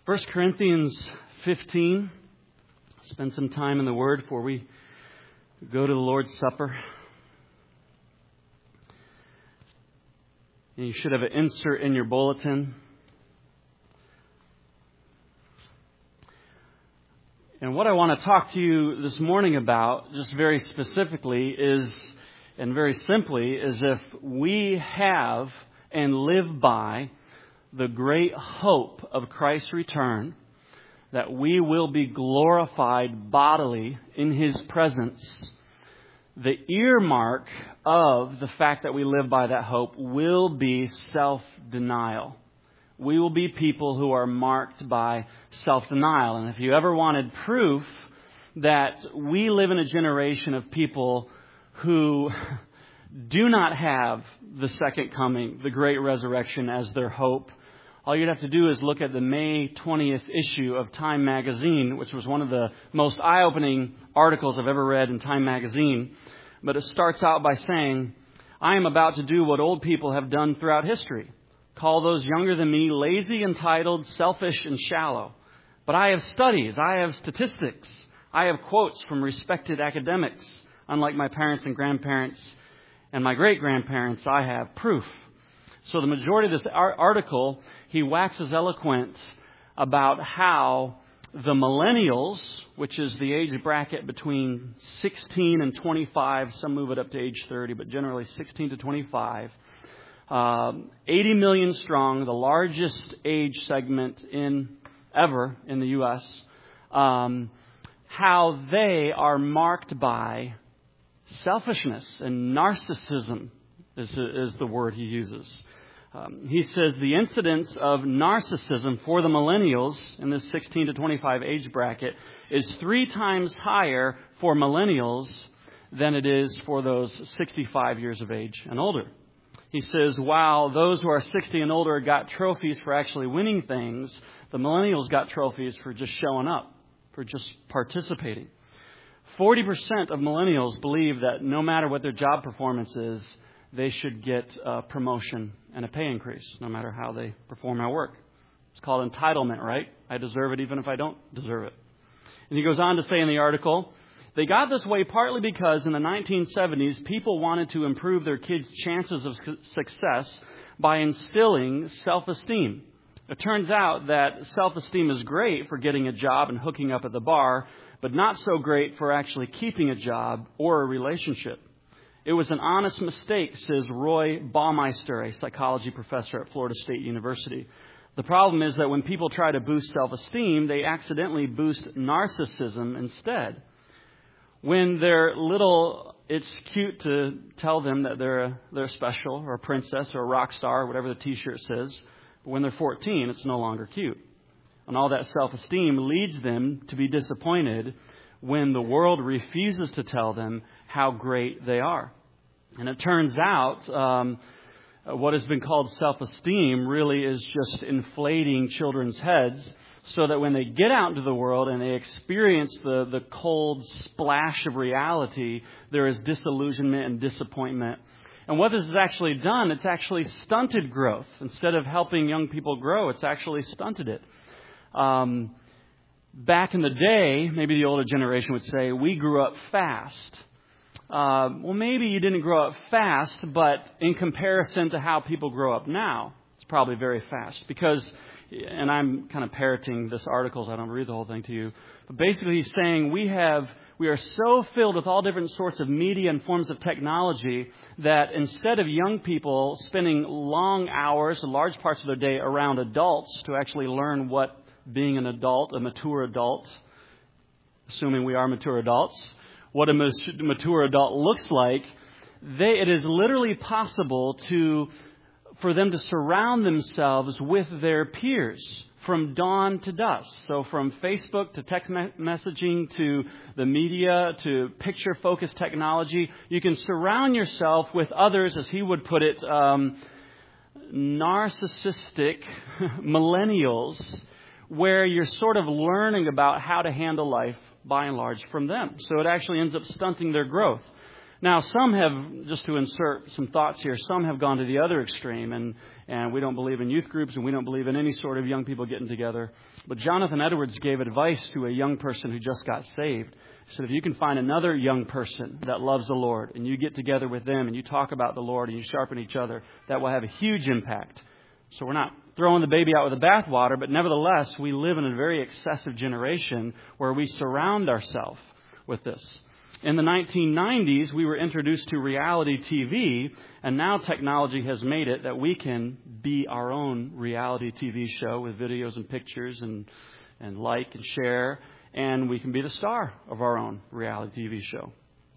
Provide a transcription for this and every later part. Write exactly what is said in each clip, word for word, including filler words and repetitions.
First Corinthians fifteen. Spend some time in the Word before we go to the Lord's Supper. And you should have an insert in your bulletin. And what I want to talk to you this morning about, just very specifically, is, and very simply, is if we have and live by the great hope of Christ's return, that we will be glorified bodily in His presence. The earmark of the fact that we live by that hope will be self-denial. We will be people who are marked by self-denial. And if you ever wanted proof that we live in a generation of people who do not have the second coming, the great resurrection as their hope, all you'd have to do is look at the May twentieth issue of Time magazine, which was one of the most eye-opening articles I've ever read in Time magazine. But it starts out by saying, I am about to do what old people have done throughout history. Call those younger than me lazy, entitled, selfish, and shallow. But I have studies. I have statistics. I have quotes from respected academics. Unlike my parents and grandparents and my great-grandparents, I have proof. So the majority of this article, he waxes eloquent about how the millennials, which is the age bracket between sixteen and twenty-five, some move it up to age thirty, but generally sixteen to twenty-five, um, eighty million strong, the largest age segment in ever in the U S, um, how they are marked by selfishness and narcissism is, is the word he uses. Um, he says the incidence of narcissism for the millennials in this sixteen to twenty-five age bracket is three times higher for millennials than it is for those sixty-five years of age and older. He says while those who are sixty and older got trophies for actually winning things, the millennials got trophies for just showing up, for just participating. forty percent of millennials believe that no matter what their job performance is, they should get a promotion and a pay increase, no matter how they perform at work. It's called entitlement, right? I deserve it even if I don't deserve it. And he goes on to say in the article, they got this way partly because in the nineteen seventies, people wanted to improve their kids' chances of success by instilling self-esteem. It turns out that self-esteem is great for getting a job and hooking up at the bar, but not so great for actually keeping a job or a relationship. It was an honest mistake, says Roy Baumeister, a psychology professor at Florida State University. The problem is that when people try to boost self-esteem, they accidentally boost narcissism instead. When they're little, it's cute to tell them that they're a, they're special or a princess or a rock star, or whatever the T-shirt says. But when they're fourteen, it's no longer cute. And all that self-esteem leads them to be disappointed when the world refuses to tell them how great they are. And it turns out um, what has been called self-esteem really is just inflating children's heads so that when they get out into the world and they experience the, the cold splash of reality, there is disillusionment and disappointment. And what this has actually done, it's actually stunted growth. Instead of helping young people grow, it's actually stunted it. Um, back in the day, maybe the older generation would say, we grew up fast. Uh, well, maybe you didn't grow up fast, but in comparison to how people grow up now, it's probably very fast. Because, and I'm kind of parroting this article, so I don't read the whole thing to you. But basically he's saying we have, we are so filled with all different sorts of media and forms of technology that instead of young people spending long hours, large parts of their day around adults to actually learn what being an adult, a mature adult, assuming we are mature adults, what a mature adult looks like, they, it is literally possible to, for them to surround themselves with their peers from dawn to dusk. So from Facebook to text me- messaging to the media to picture-focused technology, you can surround yourself with others, as he would put it, um, narcissistic millennials, where you're sort of learning about how to handle life by and large from them. So it actually ends up stunting their growth. Now, some have, just to insert some thoughts here, some have gone to the other extreme, and, and we don't believe in youth groups, and we don't believe in any sort of young people getting together. But Jonathan Edwards gave advice to a young person who just got saved. He said, if you can find another young person that loves the Lord, and you get together with them, and you talk about the Lord, and you sharpen each other, that will have a huge impact. So we're not throwing the baby out with the bathwater, but nevertheless, we live in a very excessive generation where we surround ourselves with this. In the nineteen nineties, we were introduced to reality T V, and now technology has made it that we can be our own reality T V show with videos and pictures and, and like and share, and we can be the star of our own reality T V show.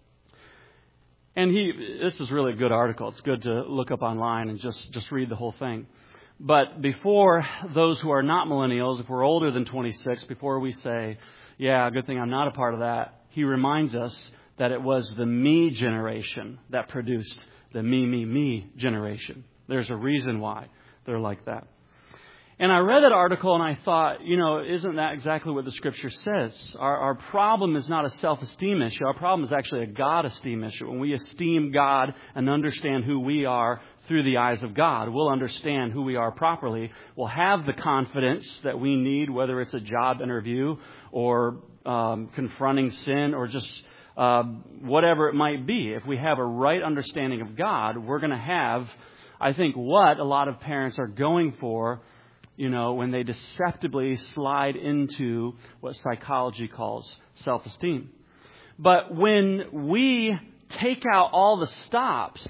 And he, this is really a good article. It's good to look up online and just, just read the whole thing. But before those who are not millennials, if we're older than twenty-six, before we say, yeah, good thing I'm not a part of that, he reminds us that it was the me generation that produced the me, me, me generation. There's a reason why they're like that. And I read that article and I thought, you know, isn't that exactly what the Scripture says? Our, our problem is not a self-esteem issue. Our problem is actually a God-esteem issue. When we esteem God and understand who we are through the eyes of God, we'll understand who we are properly. We'll have the confidence that we need, whether it's a job interview or um, confronting sin or just uh, whatever it might be. If we have a right understanding of God, we're going to have, I think, what a lot of parents are going for, you know, when they deceptively slide into what psychology calls self-esteem. But when we take out all the stops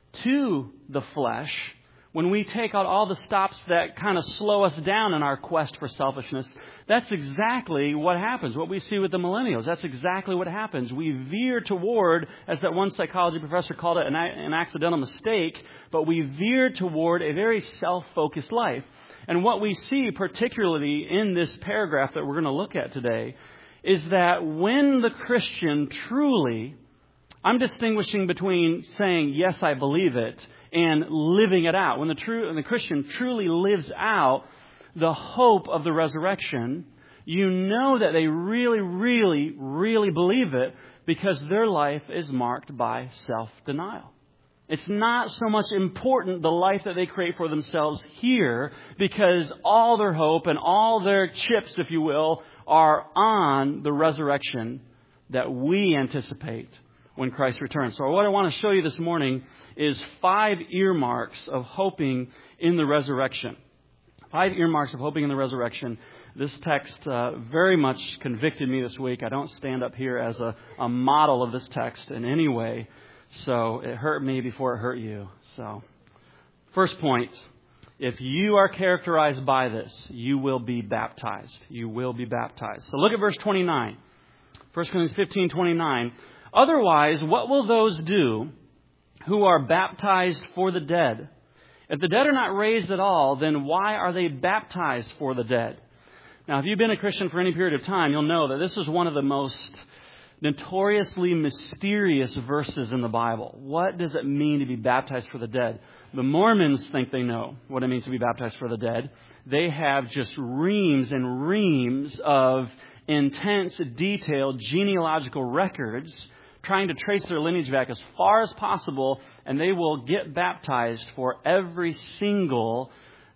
to the flesh, when we take out all the stops that kind of slow us down in our quest for selfishness, that's exactly what happens. What we see with the millennials, that's exactly what happens. We veer toward, as that one psychology professor called it, an, an accidental mistake, but we veer toward a very self-focused life. And what we see particularly in this paragraph that we're going to look at today is that when the Christian truly, I'm distinguishing between saying, yes, I believe it, and living it out. When the true, when the Christian truly lives out the hope of the resurrection, you know that they really, really, really believe it because their life is marked by self-denial. It's not so much important the life that they create for themselves here because all their hope and all their chips, if you will, are on the resurrection that we anticipate when Christ returns. So what I want to show you this morning is five earmarks of hoping in the resurrection. Five earmarks of hoping in the resurrection. This text uh, very much convicted me this week. I don't stand up here as a, a model of this text in any way. So it hurt me before it hurt you. So first point, if you are characterized by this, you will be baptized. You will be baptized. So look at verse twenty-nine. First Corinthians fifteen twenty-nine. Otherwise, what will those do who are baptized for the dead? If the dead are not raised at all, then why are they baptized for the dead? Now, if you've been a Christian for any period of time, you'll know that this is one of the most notoriously mysterious verses in the Bible. What does it mean to be baptized for the dead? The Mormons think they know what it means to be baptized for the dead. They have just reams and reams of intense, detailed genealogical records trying to trace their lineage back as far as possible, and they will get baptized for every single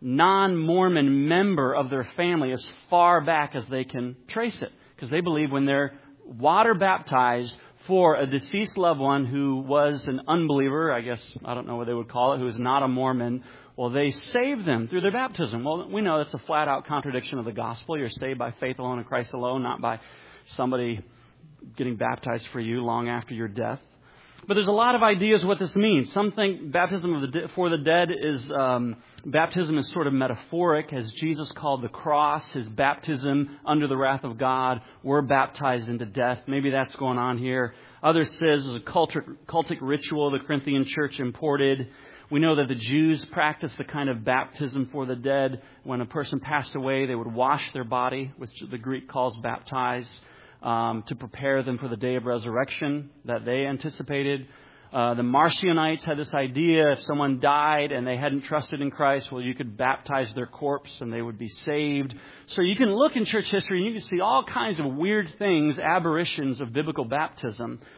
non-Mormon member of their family as far back as they can trace it. Because they believe when they're water baptized for a deceased loved one who was an unbeliever, I guess, I don't know what they would call it, who is not a Mormon, well, they save them through their baptism. Well, we know that's a flat-out contradiction of the gospel. You're saved by faith alone in Christ alone, not by somebody getting baptized for you long after your death. But there's a lot of ideas what this means. Some think baptism of the de- for the dead is, um, baptism is sort of metaphoric, as Jesus called the cross his baptism under the wrath of God. We're baptized into death. Maybe that's going on here. Others says it's a cultic, cultic ritual the Corinthian church imported. We know that the Jews practiced the kind of baptism for the dead. When a person passed away, they would wash their body, which the Greek calls baptize, um, to prepare them for the day of resurrection that they anticipated. Uh, the Marcionites had this idea, if someone died and they hadn't trusted in Christ, well, you could baptize their corpse and they would be saved. So you can look in church history and you can see all kinds of weird things, aberrations of biblical baptism.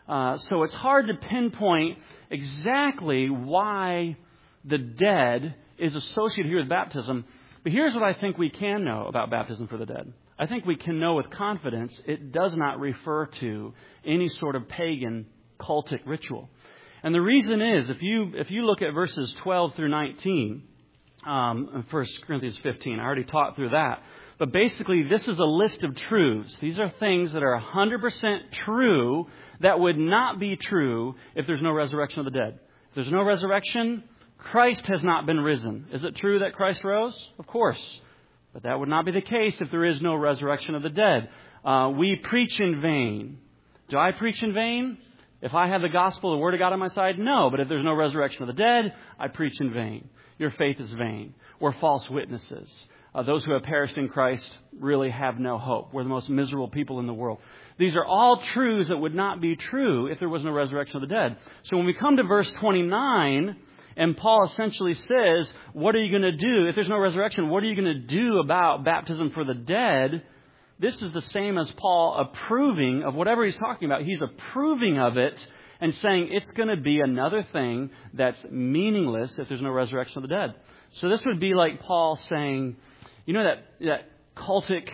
Uh, so it's hard to pinpoint exactly why the dead is associated here with baptism. But here's what I think we can know about baptism for the dead. I think we can know with confidence it does not refer to any sort of pagan cultic ritual. And the reason is, if you if you look at verses twelve through nineteen, um, in First Corinthians fifteen, I already taught through that. But basically, this is a list of truths. These are things that are one hundred percent true that would not be true if there's no resurrection of the dead. If there's no resurrection, Christ has not been risen. Is it true that Christ rose? Of course. But that would not be the case if there is no resurrection of the dead. Uh, we preach in vain. Do I preach in vain? If I have the gospel, the word of God on my side? No. But if there's no resurrection of the dead, I preach in vain. Your faith is vain. We're false witnesses. Uh, those who have perished in Christ really have no hope. We're the most miserable people in the world. These are all truths that would not be true if there was no resurrection of the dead. So when we come to verse twenty-nine, and Paul essentially says, what are you going to do? If there's no resurrection, what are you going to do about baptism for the dead? This is the same as Paul approving of whatever he's talking about. He's approving of it and saying it's going to be another thing that's meaningless if there's no resurrection of the dead. So this would be like Paul saying, you know that, that cultic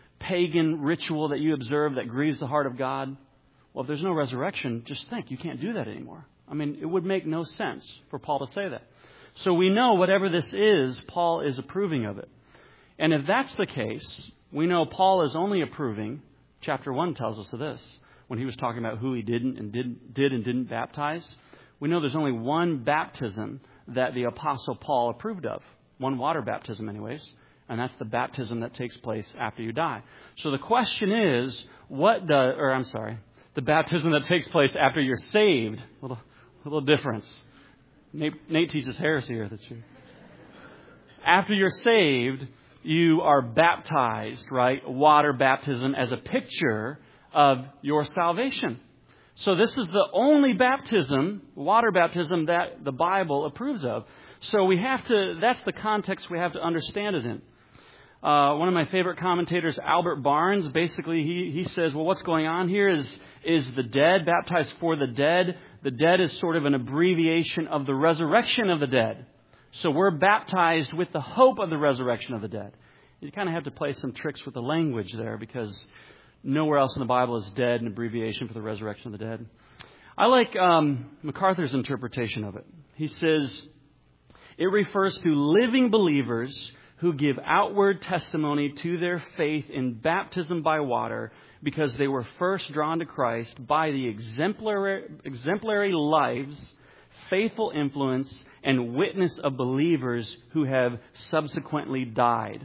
pagan ritual that you observe that grieves the heart of God? Well, if there's no resurrection, just think, you can't do that anymore. I mean, it would make no sense for Paul to say that. So we know whatever this is, Paul is approving of it. And if that's the case, we know Paul is only approving, chapter one tells us of this, when he was talking about who he didn't and did, did and didn't baptize. We know there's only one baptism that the Apostle Paul approved of. One water baptism anyways. And that's the baptism that takes place after you die. So the question is, what does, or I'm sorry, the baptism that takes place after you're saved. A little, a little difference. Nate, Nate teaches heresy here. That's true. After you're saved, you are baptized, right? Water baptism as a picture of your salvation. So this is the only baptism, water baptism, that the Bible approves of. So we have to, that's the context we have to understand it in. Uh, one of my favorite commentators, Albert Barnes, basically he, he says, well, what's going on here is, is the dead, baptized for the dead. The dead is sort of an abbreviation of the resurrection of the dead. So we're baptized with the hope of the resurrection of the dead. You kind of have to play some tricks with the language there because nowhere else in the Bible is dead an abbreviation for the resurrection of the dead. I like um, MacArthur's interpretation of it. He says, it refers to living believers who give outward testimony to their faith in baptism by water because they were first drawn to Christ by the exemplary, exemplary lives, faithful influence, and witness of believers who have subsequently died.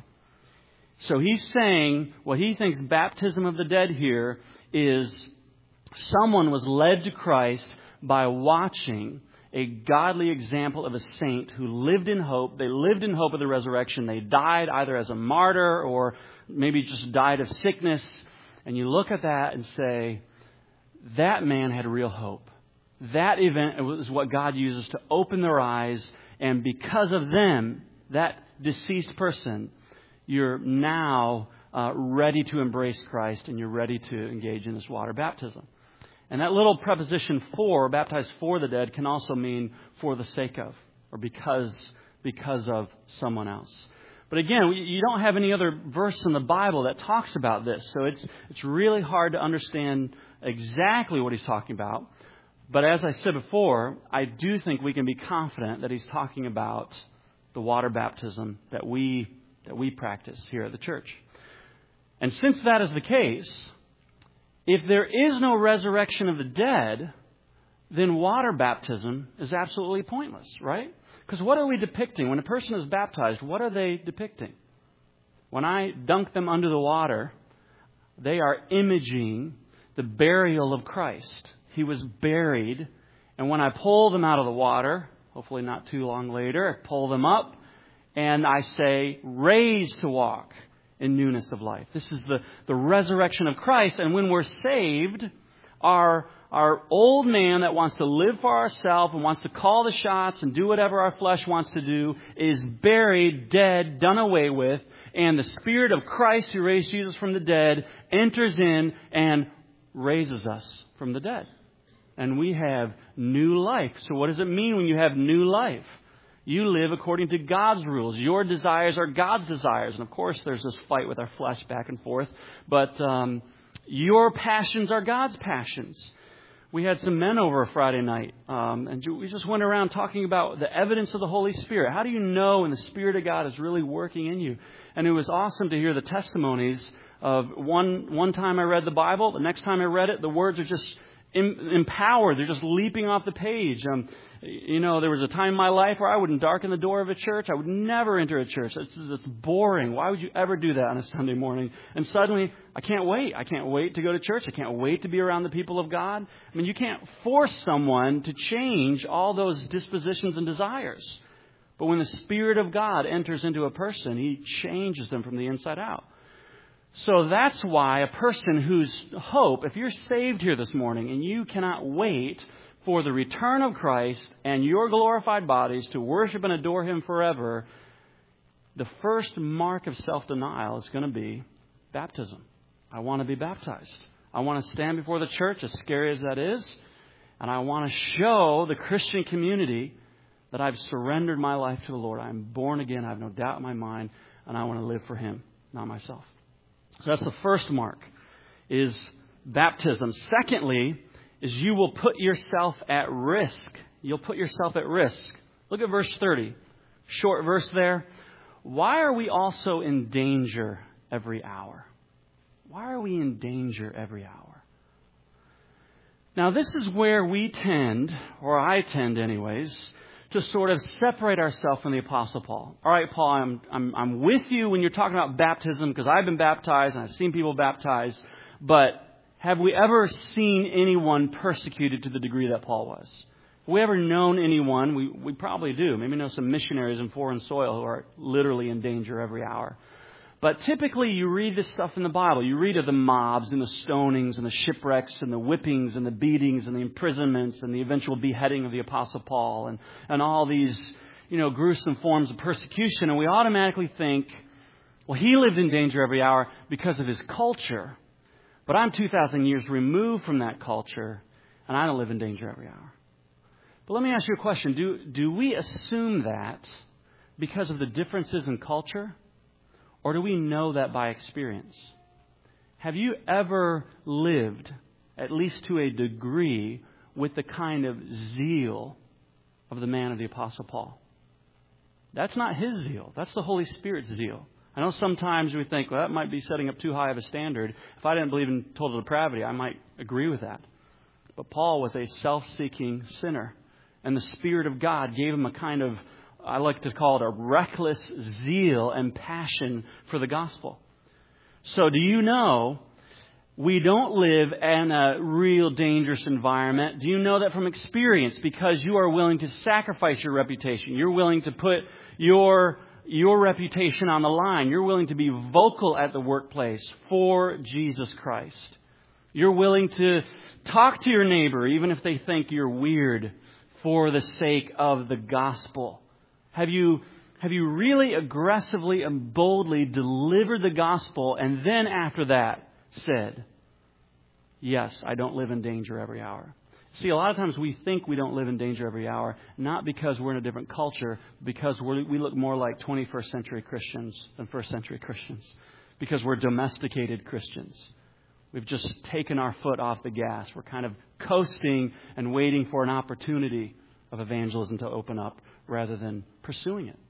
So he's saying what he thinks baptism of the dead here is someone was led to Christ by watching a godly example of a saint who lived in hope. They lived in hope of the resurrection. They died either as a martyr or maybe just died of sickness. And you look at that and say, that man had real hope. That event was what God uses to open their eyes. And because of them, that deceased person, you're now uh, ready to embrace Christ and you're ready to engage in this water baptism. And that little preposition for, baptized for the dead, can also mean for the sake of or because because of someone else. But again, you don't have any other verse in the Bible that talks about this. So it's it's really hard to understand exactly what he's talking about. But as I said before, I do think we can be confident that he's talking about the water baptism that we that we practice here at the church. And since that is the case, if there is no resurrection of the dead, then water baptism is absolutely pointless, right? Because what are we depicting? When a person is baptized, what are they depicting? When I dunk them under the water, they are imaging the burial of Christ. He was buried, and when I pull them out of the water, hopefully not too long later, I pull them up, and I say, raised to walk in newness of life. This is the, the resurrection of Christ. And when we're saved, our, our old man that wants to live for ourselves and wants to call the shots and do whatever our flesh wants to do is buried, dead, done away with. And the Spirit of Christ who raised Jesus from the dead enters in and raises us from the dead. and we have new life. So what does it mean when you have new life? You live according to God's rules. Your desires are God's desires. And of course, there's this fight with our flesh back and forth. But um, your passions are God's passions. We had some men over Friday night, um, and we just went around talking about the evidence of the Holy Spirit. How do you know when the Spirit of God is really working in you? And it was awesome to hear the testimonies of one one time I read the Bible, the next time I read it, the words are just em- empowered. They're just leaping off the page. Um, you know, there was a time in my life where I wouldn't darken the door of a church. I would never enter a church. It's, it's boring. Why would you ever do that on a Sunday morning? And suddenly, I can't wait. I can't wait to go to church. I can't wait to be around the people of God. I mean, you can't force someone to change all those dispositions and desires. But when the Spirit of God enters into a person, He changes them from the inside out. So that's why a person whose hope, if you're saved here this morning and you cannot wait for the return of Christ and your glorified bodies to worship and adore Him forever, the first mark of self-denial is going to be baptism. I want to be baptized. I want to stand before the church, as scary as that is, and I want to show the Christian community that I've surrendered my life to the Lord. I'm born again. I have no doubt in my mind, and I want to live for Him, not myself. So that's the first mark, is baptism. Secondly, is you will put yourself at risk. You'll put yourself at risk. Look at verse thirty. Short verse there. Why are we also in danger every hour? Why are we in danger every hour? Now, this is where we tend, or I tend anyways, to sort of separate ourselves from the Apostle Paul. All right, Paul, I'm, I'm, I'm with you when you're talking about baptism because I've been baptized and I've seen people baptized. But have we ever seen anyone persecuted to the degree that Paul was? Have we ever known anyone? We, we probably do. Maybe know some missionaries in foreign soil who are literally in danger every hour. But typically you read this stuff in the Bible. You read of the mobs and the stonings and the shipwrecks and the whippings and the beatings and the imprisonments and the eventual beheading of the Apostle Paul and, and all these, you know, gruesome forms of persecution. And we automatically think, well, he lived in danger every hour because of his culture. But I'm two thousand years removed from that culture, and I don't live in danger every hour. But let me ask you a question. Do, do we assume that because of the differences in culture? Or do we know that by experience? Have you ever lived, at least to a degree, with the kind of zeal of the man of the Apostle Paul? That's not his zeal. That's the Holy Spirit's zeal. I know sometimes we think, well, that might be setting up too high of a standard. If I didn't believe in total depravity, I might agree with that. But Paul was a self-seeking sinner. And the Spirit of God gave him a kind of, I like to call it a reckless zeal and passion for the gospel. So do you know we don't live in a real dangerous environment? Do you know that from experience? Because you are willing to sacrifice your reputation. You're willing to put your, your reputation on the line. You're willing to be vocal at the workplace for Jesus Christ. You're willing to talk to your neighbor, even if they think you're weird, for the sake of the gospel. Have you, have you really aggressively and boldly delivered the gospel and then after that said, yes, I don't live in danger every hour? See, a lot of times we think we don't live in danger every hour, not because we're in a different culture, because we're, we look more like twenty-first century Christians than first century Christians, because we're domesticated Christians. We've just taken our foot off the gas. We're kind of coasting and waiting for an opportunity of evangelism to open up rather than pursuing it.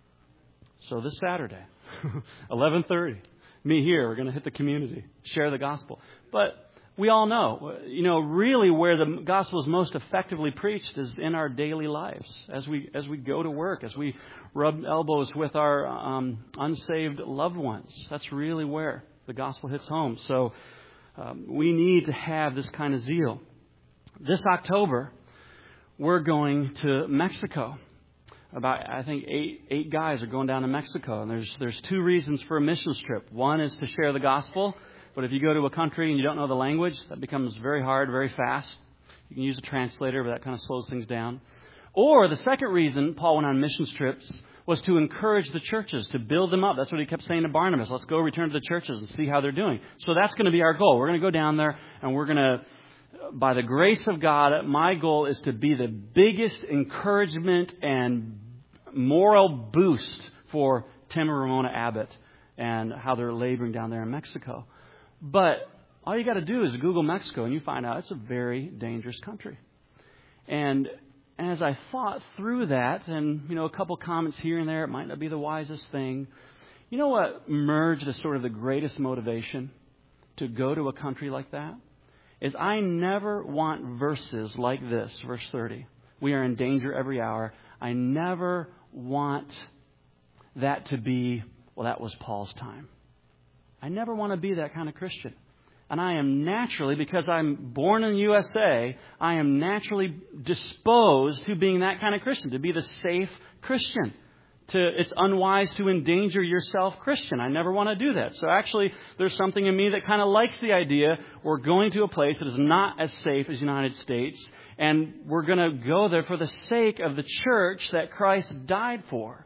So this Saturday, eleven thirty, me here, we're going to hit the community, share the gospel. But we all know, you know, really where the gospel is most effectively preached is in our daily lives. As we as we go to work, as we rub elbows with our um, unsaved loved ones. That's really where the gospel hits home. So um, we need to have this kind of zeal. This October, we're going to Mexico. About, I think, eight eight guys are going down to Mexico. And there's there's two reasons for a missions trip. One is to share the gospel. But if you go to a country and you don't know the language, that becomes very hard, very fast. You can use a translator, but that kind of slows things down. Or the second reason Paul went on missions trips was to encourage the churches, to build them up. That's what he kept saying to Barnabas. Let's go return to the churches and see how they're doing. So that's going to be our goal. We're going to go down there and we're going to by the grace of God, my goal is to be the biggest encouragement and moral boost for Tim and Ramona Abbott and how they're laboring down there in Mexico. But all you got to do is Google Mexico and you find out it's a very dangerous country. And as I thought through that, and, you know, a couple comments here and there, it might not be the wisest thing. You know what emerged as sort of the greatest motivation to go to a country like that? Is I never want verses like this, verse thirty. We are in danger every hour. I never want that to be, well, that was Paul's time. I never want to be that kind of Christian. And I am naturally, because I'm born in the U S A, I am naturally disposed to being that kind of Christian, to be the safe Christian. To, it's unwise to endanger yourself Christian. I never want to do that. So actually, there's something in me that kind of likes the idea we're going to a place that is not as safe as the United States, and we're going to go there for the sake of the church that Christ died for.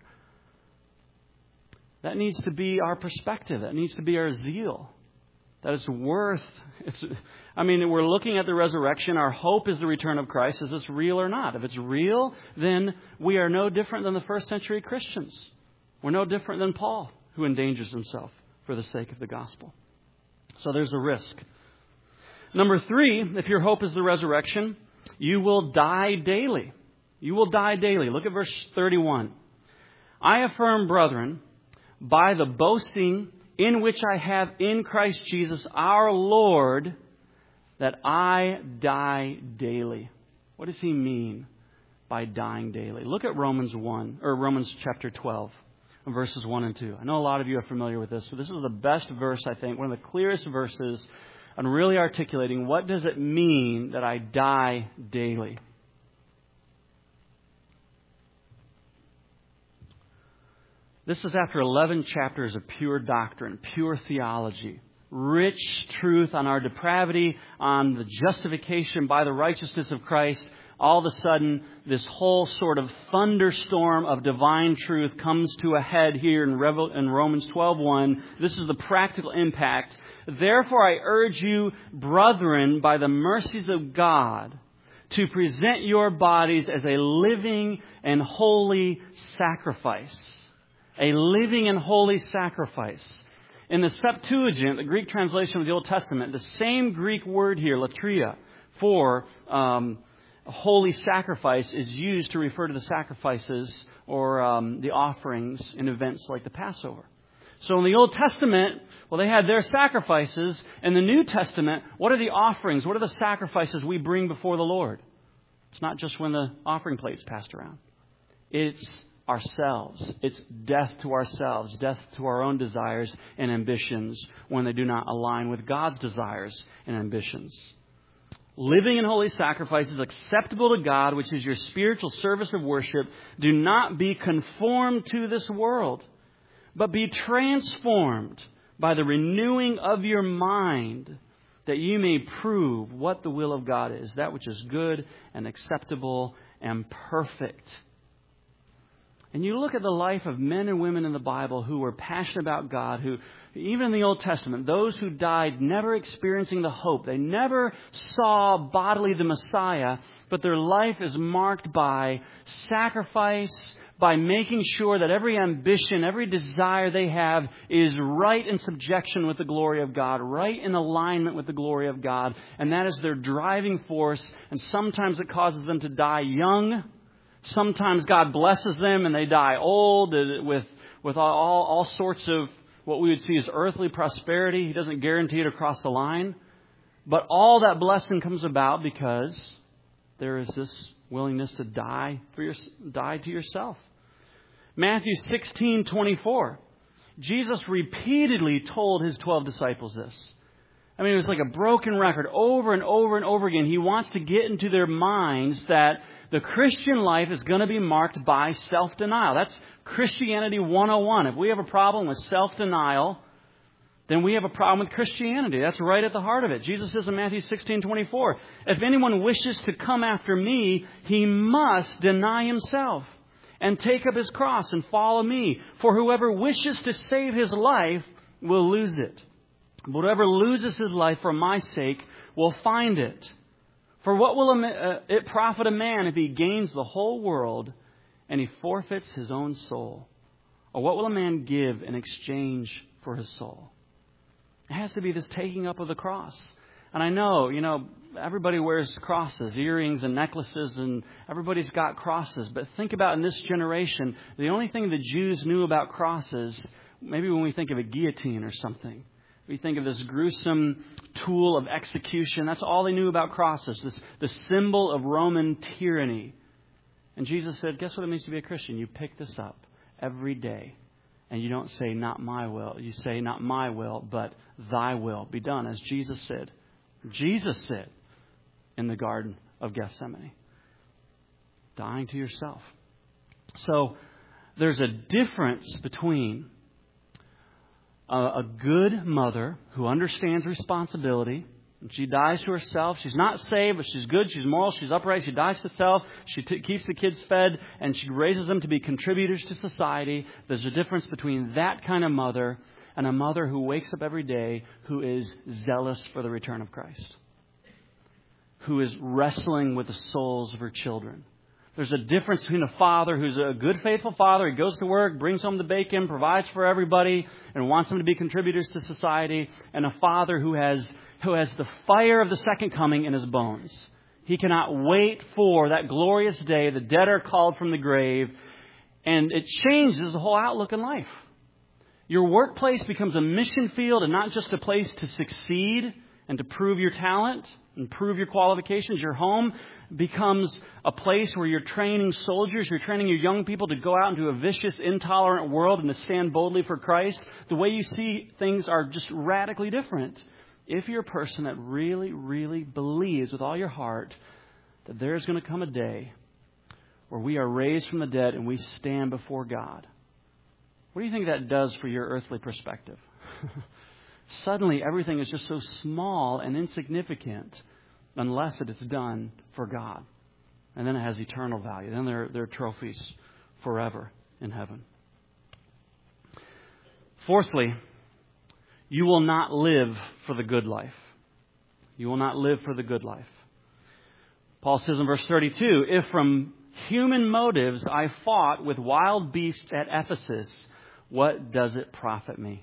That needs to be our perspective. That needs to be our zeal. That it's worth, it's, I mean, we're looking at the resurrection. Our hope is the return of Christ. Is this real or not? If it's real, then we are no different than the first century Christians. We're no different than Paul, who endangers himself for the sake of the gospel. So there's a risk. Number three, if your hope is the resurrection, you will die daily. You will die daily. Look at verse thirty-one. I affirm, brethren, by the boasting in which I have in Christ Jesus our Lord, that I die daily. What does he mean by dying daily? Look at Romans one, or Romans chapter twelve, verses one and two. I know a lot of you are familiar with this, so this is the best verse, I think, one of the clearest verses on really articulating what does it mean that I die daily. This is after eleven chapters of pure doctrine, pure theology, rich truth on our depravity, on the justification by the righteousness of Christ. All of a sudden, this whole sort of thunderstorm of divine truth comes to a head here in, Revel- in Romans twelve one. This is the practical impact. Therefore, I urge you, brethren, by the mercies of God, to present your bodies as a living and holy sacrifice. A living and holy sacrifice. In the Septuagint, the Greek translation of the Old Testament, the same Greek word here, latria, for um, holy sacrifice is used to refer to the sacrifices or um, the offerings in events like the Passover. So in the Old Testament, well, they had their sacrifices. In the New Testament, what are the offerings? What are the sacrifices we bring before the Lord? It's not just when the offering plate's passed around. It's ourselves. It's death to ourselves, death to our own desires and ambitions when they do not align with God's desires and ambitions. Living in holy sacrifices acceptable to God, which is your spiritual service of worship. Do not be conformed to this world, but be transformed by the renewing of your mind, that you may prove what the will of God is, that which is good and acceptable and perfect. And you look at the life of men and women in the Bible who were passionate about God, who, even in the Old Testament, those who died never experiencing the hope. They never saw bodily the Messiah, but their life is marked by sacrifice, by making sure that every ambition, every desire they have is right in subjection with the glory of God, right in alignment with the glory of God. And that is their driving force. And sometimes it causes them to die young. Sometimes God blesses them and they die old with, with all, all sorts of what we would see as earthly prosperity. He doesn't guarantee it across the line. But all that blessing comes about because there is this willingness to die for your, die to yourself. Matthew sixteen twenty-four. Jesus repeatedly told his twelve disciples this. I mean, it was like a broken record over and over and over again. He wants to get into their minds that the Christian life is going to be marked by self-denial. That's Christianity one oh one. If we have a problem with self-denial, then we have a problem with Christianity. That's right at the heart of it. Jesus says in Matthew sixteen twenty-four, if anyone wishes to come after me, he must deny himself and take up his cross and follow me. For whoever wishes to save his life will lose it. But whoever loses his life for my sake will find it. For what will a ma- uh, it profit a man if he gains the whole world and he forfeits his own soul? Or what will a man give in exchange for his soul? It has to be this taking up of the cross. And I know, you know, everybody wears crosses, earrings and necklaces, and everybody's got crosses. But think about in this generation, the only thing the Jews knew about crosses, maybe when we think of a guillotine or something, we think of this gruesome tool of execution. That's all they knew about crosses, this the symbol of Roman tyranny. And Jesus said, guess what it means to be a Christian? You pick this up every day. And you don't say, not my will. You say, not my will, but thy will be done, as Jesus said. Jesus said in the Garden of Gethsemane. Dying to yourself. So there's a difference between a, a good mother who understands responsibility. And she dies to herself. She's not saved, but she's good. She's moral. She's upright. She dies to self. She t- keeps the kids fed, and she raises them to be contributors to society. There's a difference between that kind of mother and a mother who wakes up every day who is zealous for the return of Christ, who is wrestling with the souls of her children. There's a difference between a father who's a good, faithful father. He goes to work, brings home the bacon, provides for everybody, and wants them to be contributors to society, and a father who has who has the fire of the second coming in his bones. He cannot wait for that glorious day. The dead are called from the grave, and it changes the whole outlook in life. Your workplace becomes a mission field and not just a place to succeed and to prove your talent and prove your qualifications. Your home becomes a place where you're training soldiers. You're training your young people to go out into a vicious, intolerant world and to stand boldly for Christ. The way you see things are just radically different if you're a person that really, really believes with all your heart that there's going to come a day where we are raised from the dead and we stand before God. What do you think that does for your earthly perspective? Suddenly, everything is just so small and insignificant unless it is done for God. And then it has eternal value. Then there, there are trophies forever in heaven. Fourthly, you will not live for the good life. You will not live for the good life. Paul says in verse thirty-two, if from human motives I fought with wild beasts at Ephesus, what does it profit me?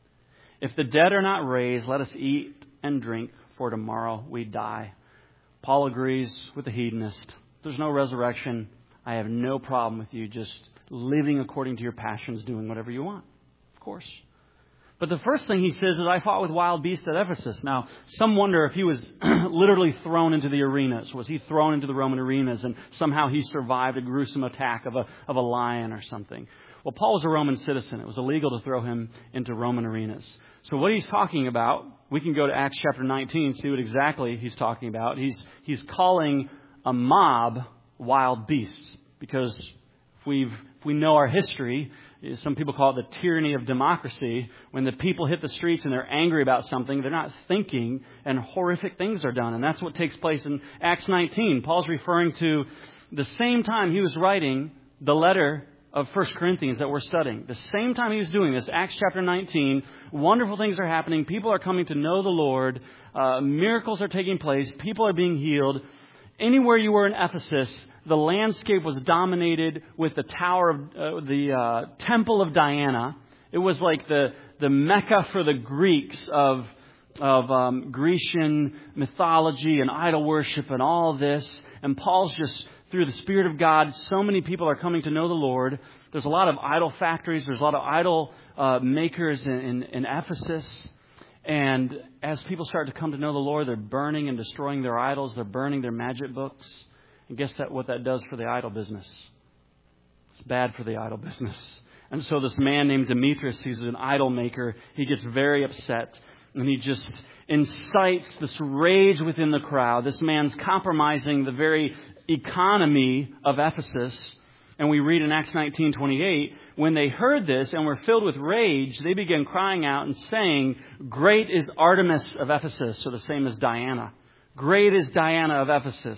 If the dead are not raised, let us eat and drink, for tomorrow we die. Paul agrees with the hedonist. There's no resurrection. I have no problem with you just living according to your passions, doing whatever you want. Of course. But the first thing he says is, I fought with wild beasts at Ephesus. Now, some wonder if he was literally thrown into the arenas. Was he thrown into the Roman arenas and somehow he survived a gruesome attack of a, of a lion or something? Well, Paul was a Roman citizen. It was illegal to throw him into Roman arenas. So what he's talking about, we can go to Acts chapter nineteen, see what exactly he's talking about. He's, he's calling a mob wild beasts because if we've, if we know our history, some people call it the tyranny of democracy. When the people hit the streets and they're angry about something, they're not thinking, and horrific things are done. And that's what takes place in Acts nineteen. Paul's referring to the same time he was writing the letter of First Corinthians that we're studying. The same time he was doing this, Acts chapter nineteen, wonderful things are happening. People are coming to know the Lord. Uh, miracles are taking place. People are being healed. Anywhere you were in Ephesus, the landscape was dominated with the tower of uh, the uh, Temple of Diana. It was like the the Mecca for the Greeks of of um, Grecian mythology and idol worship and all this. And Paul's just, through the Spirit of God, so many people are coming to know the Lord. There's a lot of idol factories. There's a lot of idol uh, makers in, in, in Ephesus. And as people start to come to know the Lord, they're burning and destroying their idols. They're burning their magic books. And guess that what that does for the idol business? It's bad for the idol business. And so this man named Demetrius, who's an idol maker, he gets very upset. And he just incites this rage within the crowd. This man's compromising the very economy of Ephesus. And we read in Acts nineteen twenty-eight, when they heard this and were filled with rage, they began crying out and saying, great is Artemis of Ephesus, or the same as Diana. Great is Diana of Ephesus.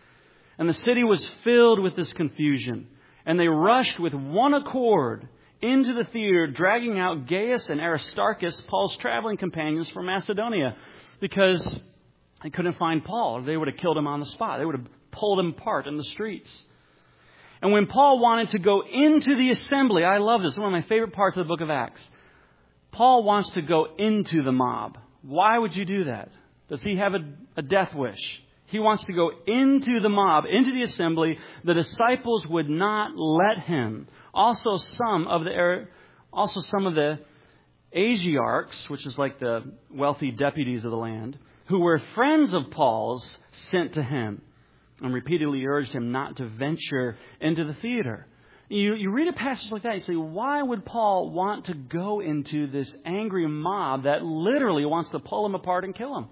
And the city was filled with this confusion. And they rushed with one accord into the theater, dragging out Gaius and Aristarchus, Paul's traveling companions from Macedonia. Because They couldn't find Paul. They would have killed him on the spot. They would have pulled him apart in the streets. And when Paul wanted to go into the assembly, I love this, one of my favorite parts of the book of Acts. Paul wants to go into the mob. Why would you do that? Does he have a, a death wish? He wants to go into the mob, into the assembly. The disciples would not let him. Also, some of the also some of the Asiarchs, which is like the wealthy deputies of the land, who were friends of Paul's, sent to him and repeatedly urged him not to venture into the theater. You, you read a passage like that, you say, why would Paul want to go into this angry mob that literally wants to pull him apart and kill him?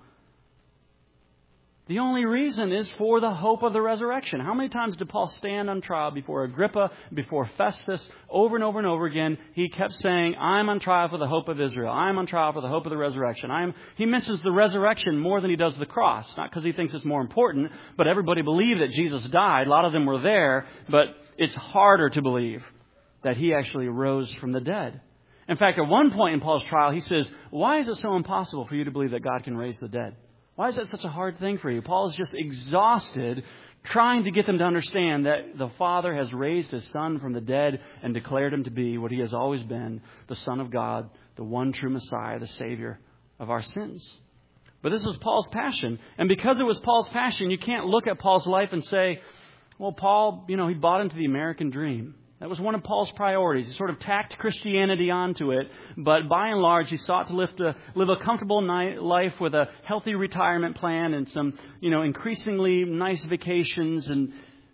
The only reason is for the hope of the resurrection. How many times did Paul stand on trial before Agrippa, before Festus? Over and over and over again, he kept saying, I'm on trial for the hope of Israel. I'm on trial for the hope of the resurrection. I'm, he mentions the resurrection more than he does the cross. Not because he thinks it's more important, but everybody believed that Jesus died. A lot of them were there, but it's harder to believe that he actually rose from the dead. In fact, at one point in Paul's trial, he says, why is it so impossible for you to believe that God can raise the dead? Why is that such a hard thing for you? Paul is just exhausted trying to get them to understand that the Father has raised His Son from the dead and declared Him to be what He has always been, the Son of God, the one true Messiah, the Savior of our sins. But this was Paul's passion. And because it was Paul's passion, you can't look at Paul's life and say, well, Paul, you know, he bought into the American dream. That was one of Paul's priorities. He sort of tacked Christianity onto it, but by and large, he sought to live a, live a comfortable life with a healthy retirement plan and some, you know, increasingly nice vacations. And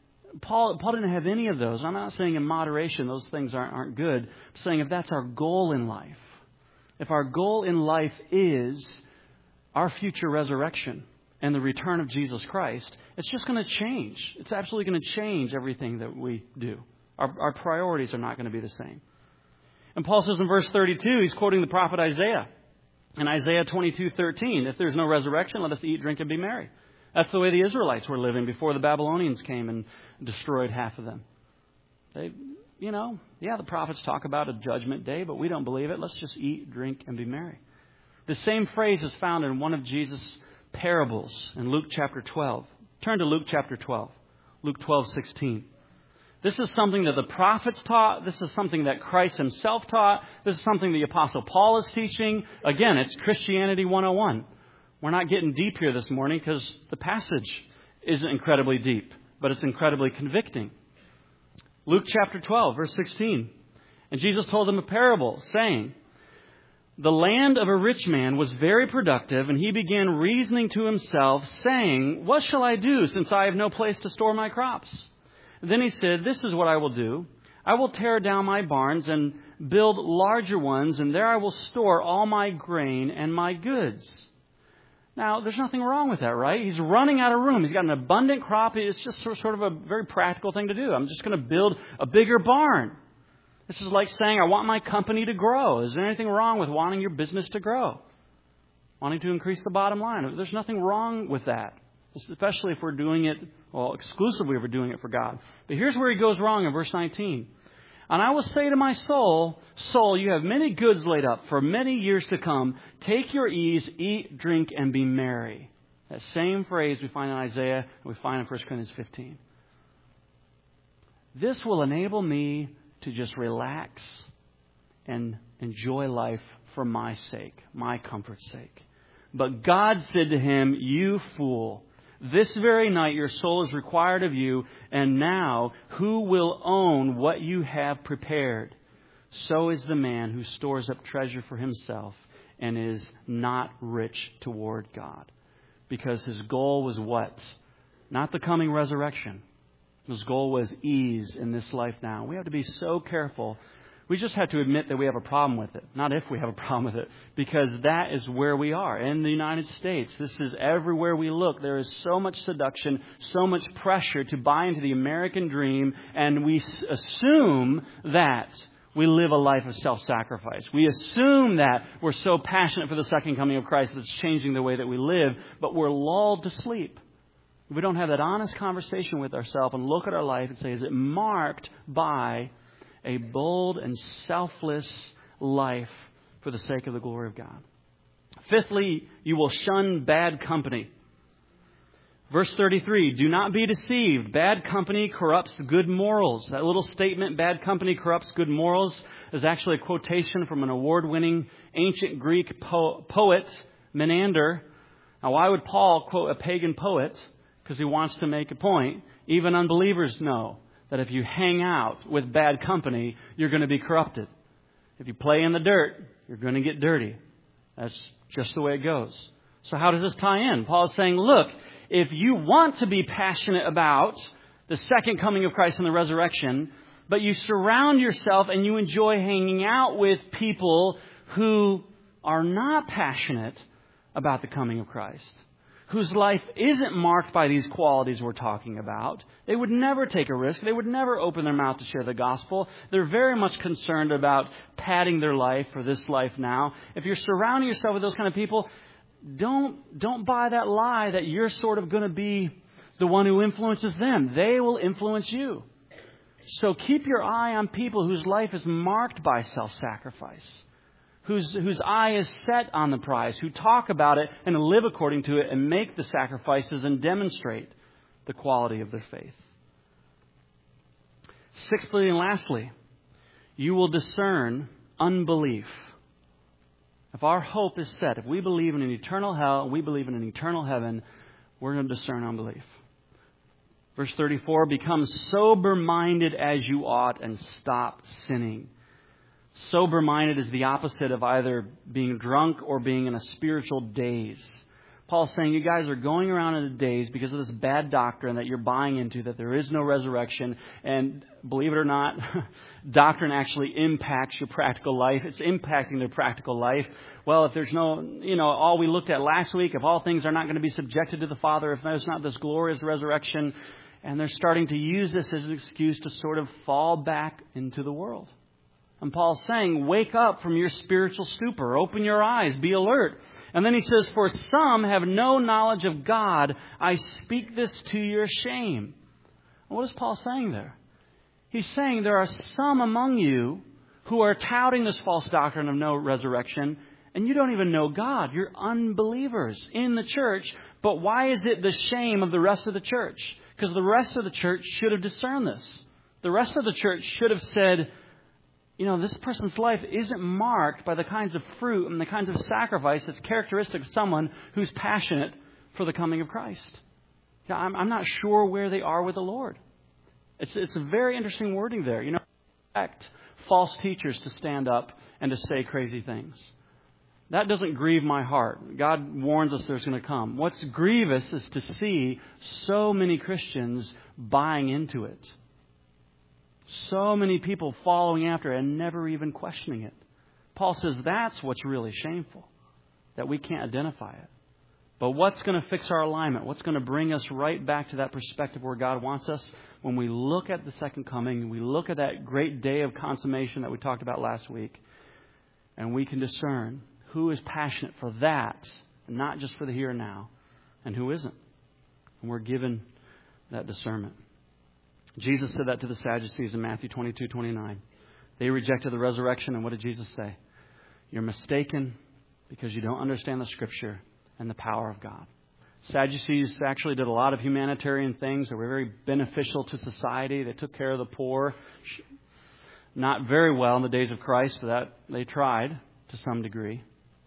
Paul, Paul didn't have any of those. I'm not saying in moderation those things aren't, aren't good. I'm saying if that's our goal in life, if our goal in life is our future resurrection and the return of Jesus Christ, it's just going to change. It's absolutely going to change everything that we do. Our, our priorities are not going to be the same. And Paul says in verse thirty-two, he's quoting the prophet Isaiah. In Isaiah twenty-two thirteen, if there's no resurrection, let us eat, drink, and be merry. That's the way the Israelites were living before the Babylonians came and destroyed half of them. They, you know, yeah, the prophets talk about a judgment day, but we don't believe it. Let's just eat, drink, and be merry. The same phrase is found in one of Jesus' parables in Luke chapter twelve. Turn to Luke chapter twelve. Luke twelve sixteen. This is something that the prophets taught. This is something that Christ Himself taught. This is something the Apostle Paul is teaching. Again, it's Christianity one oh one. We're not getting deep here this morning because the passage isn't incredibly deep, but it's incredibly convicting. Luke chapter twelve, verse sixteen. And Jesus told them a parable, saying, the land of a rich man was very productive, and he began reasoning to himself, saying, what shall I do since I have no place to store my crops? Then he said, this is what I will do. I will tear down my barns and build larger ones, and there I will store all my grain and my goods. Now, there's nothing wrong with that, right? He's running out of room. He's got an abundant crop. It's just sort of a very practical thing to do. I'm just going to build a bigger barn. This is like saying, I want my company to grow. Is there anything wrong with wanting your business to grow? Wanting to increase the bottom line? There's nothing wrong with that. Especially if we're doing it, well, exclusively if we're doing it for God. But here's where he goes wrong in verse nineteen. And I will say to my soul, soul, you have many goods laid up for many years to come. Take your ease, eat, drink, and be merry. That same phrase we find in Isaiah and we find in First Corinthians fifteen. This will enable me to just relax and enjoy life for my sake, my comfort's sake. But God said to him, you fool, this very night your soul is required of you, and now who will own what you have prepared? So is the man who stores up treasure for himself and is not rich toward God. Because his goal was what? Not the coming resurrection. His goal was ease in this life now. We have to be so careful. We just have to admit that we have a problem with it. Not if we have a problem with it. Because that is where we are. In the United States, this is everywhere we look. There is so much seduction, so much pressure to buy into the American dream. And we assume that we live a life of self-sacrifice. We assume that we're so passionate for the second coming of Christ that it's changing the way that we live. But we're lulled to sleep. If we don't have that honest conversation with ourselves and look at our life and say, is it marked by a bold and selfless life for the sake of the glory of God? Fifthly, you will shun bad company. Verse thirty-three, do not be deceived. Bad company corrupts good morals. That little statement, bad company corrupts good morals, is actually a quotation from an award-winning ancient Greek po- poet, Menander. Now, why would Paul quote a pagan poet? Because he wants to make a point. Even unbelievers know that if you hang out with bad company, you're going to be corrupted. If you play in the dirt, you're going to get dirty. That's just the way it goes. So how does this tie in? Paul is saying, look, if you want to be passionate about the second coming of Christ and the resurrection, but you surround yourself and you enjoy hanging out with people who are not passionate about the coming of Christ, whose life isn't marked by these qualities we're talking about, they would never take a risk. They would never open their mouth to share the gospel. They're very much concerned about padding their life for this life now. If you're surrounding yourself with those kind of people, don't don't buy that lie that you're sort of going to be the one who influences them. They will influence you. So keep your eye on people whose life is marked by self-sacrifice, whose whose eye is set on the prize, who talk about it and live according to it and make the sacrifices and demonstrate the quality of their faith. Sixthly and lastly, you will discern unbelief. If our hope is set, if we believe in an eternal hell and we believe in an eternal heaven, we're going to discern unbelief. Verse thirty-four, become sober-minded as you ought and stop sinning. Sober-minded is the opposite of either being drunk or being in a spiritual daze. Paul's saying you guys are going around in a daze because of this bad doctrine that you're buying into, that there is no resurrection. And believe it or not, doctrine actually impacts your practical life. It's impacting their practical life. Well, if there's no, you know, all we looked at last week, if all things are not going to be subjected to the Father, if there's not this glorious resurrection, and they're starting to use this as an excuse to sort of fall back into the world. And Paul's saying, wake up from your spiritual stupor. Open your eyes. Be alert. And then he says, for some have no knowledge of God. I speak this to your shame. What is Paul saying there? He's saying there are some among you who are touting this false doctrine of no resurrection, and you don't even know God. You're unbelievers in the church. But why is it the shame of the rest of the church? Because the rest of the church should have discerned this. The rest of the church should have said, you know, this person's life isn't marked by the kinds of fruit and the kinds of sacrifice that's characteristic of someone who's passionate for the coming of Christ. Yeah, I'm, I'm not sure where they are with the Lord. It's it's a very interesting wording there. You know, expect false teachers to stand up and to say crazy things. That doesn't grieve my heart. God warns us there's going to come. What's grievous is to see so many Christians buying into it. So many people following after it and never even questioning it. Paul says that's what's really shameful, that we can't identify it. But what's going to fix our alignment? What's going to bring us right back to that perspective where God wants us? When we look at the second coming, we look at that great day of consummation that we talked about last week, and we can discern who is passionate for that, not just for the here and now, and who isn't. And we're given that discernment. Jesus said that to the Sadducees in Matthew twenty-two twenty-nine. They rejected the resurrection, and what did Jesus say? You're mistaken because you don't understand the Scripture and the power of God. Sadducees actually did a lot of humanitarian things that were very beneficial to society. They took care of the poor. Not very well in the days of Christ, but that they tried to some degree.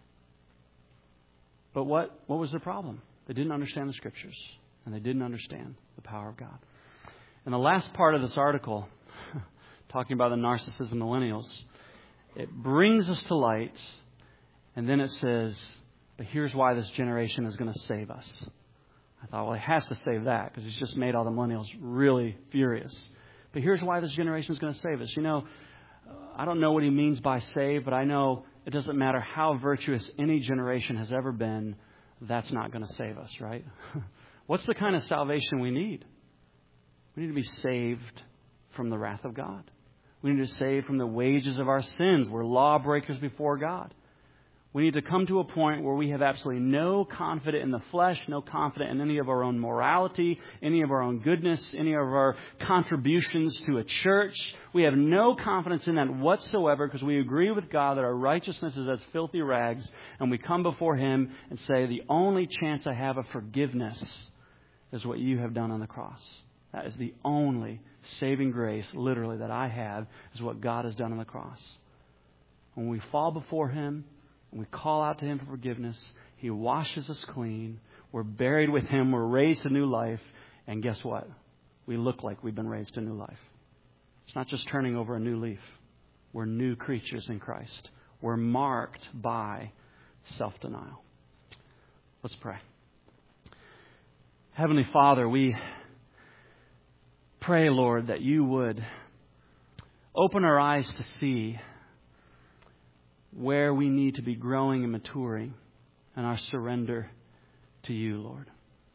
But what, what was their problem? They didn't understand the Scriptures, and they didn't understand the power of God. In the last part of this article, talking about the narcissism millennials, it brings us to light, and then it says, but here's why this generation is going to save us. I thought, well, he has to save that because he's just made all the millennials really furious. But here's why this generation is going to save us. You know, I don't know what he means by save, but I know it doesn't matter how virtuous any generation has ever been, that's not going to save us, right? What's the kind of salvation we need? We need to be saved from the wrath of God. We need to be saved from the wages of our sins. We're lawbreakers before God. We need to come to a point where we have absolutely no confidence in the flesh, no confidence in any of our own morality, any of our own goodness, any of our contributions to a church. We have no confidence in that whatsoever because we agree with God that our righteousness is as filthy rags, and we come before Him and say, the only chance I have of forgiveness is what you have done on the cross. That is the only saving grace, literally, that I have, is what God has done on the cross. When we fall before Him, and we call out to Him for forgiveness, He washes us clean. We're buried with Him. We're raised to new life. And guess what? We look like we've been raised to new life. It's not just turning over a new leaf. We're new creatures in Christ. We're marked by self-denial. Let's pray. Heavenly Father, we pray, Lord, that you would open our eyes to see where we need to be growing and maturing in our surrender to you, Lord.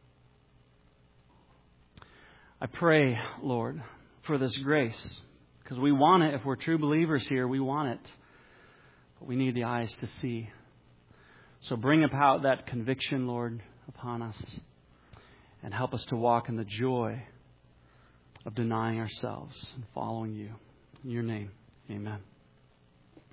I pray, Lord, for this grace, because we want it. If we're true believers here, we want it. But we need the eyes to see. So bring about that conviction, Lord, upon us, and help us to walk in the joy of denying ourselves and following you. In your name, amen.